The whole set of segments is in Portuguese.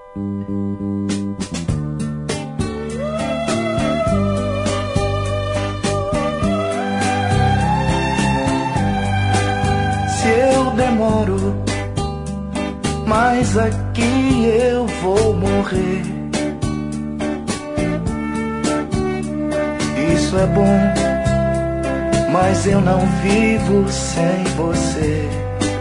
Se eu demoro, mas aqui eu vou morrer. Isso é bom, mas eu não vivo sem você.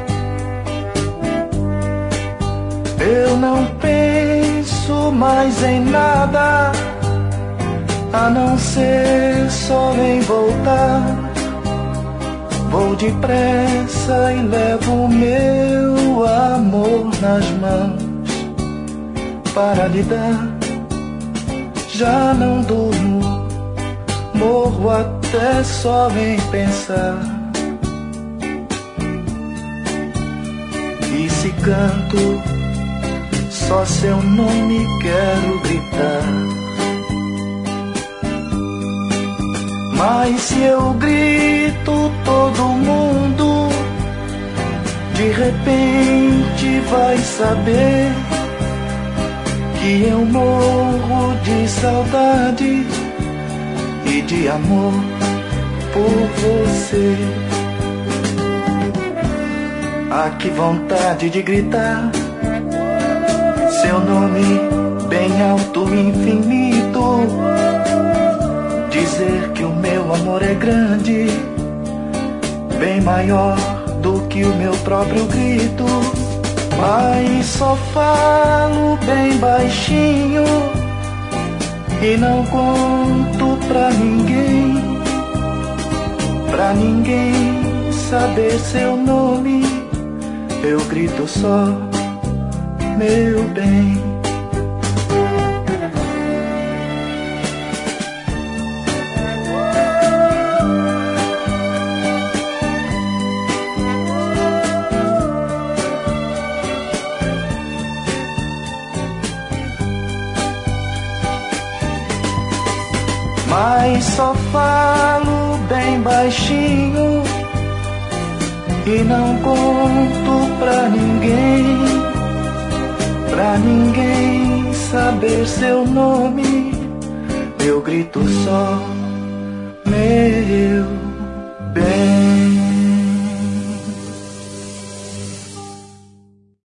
Eu não penso mais em nada, a não ser só em voltar. Vou depressa e levo o meu amor nas mãos para lhe dar. Já não durmo, morro até só em pensar. E se canto, só seu nome quero gritar. Mas se eu grito, todo mundo de repente vai saber que eu morro de saudade e de amor por você. Ah, que vontade de gritar seu nome bem alto, infinito. Dizer que o meu amor é grande, bem maior do que o meu próprio grito. Mas só falo bem baixinho e não conto pra ninguém saber seu nome. Eu grito só, meu bem. Mas só falo bem baixinho e não conto pra ninguém saber seu nome. Eu grito só, meu bem.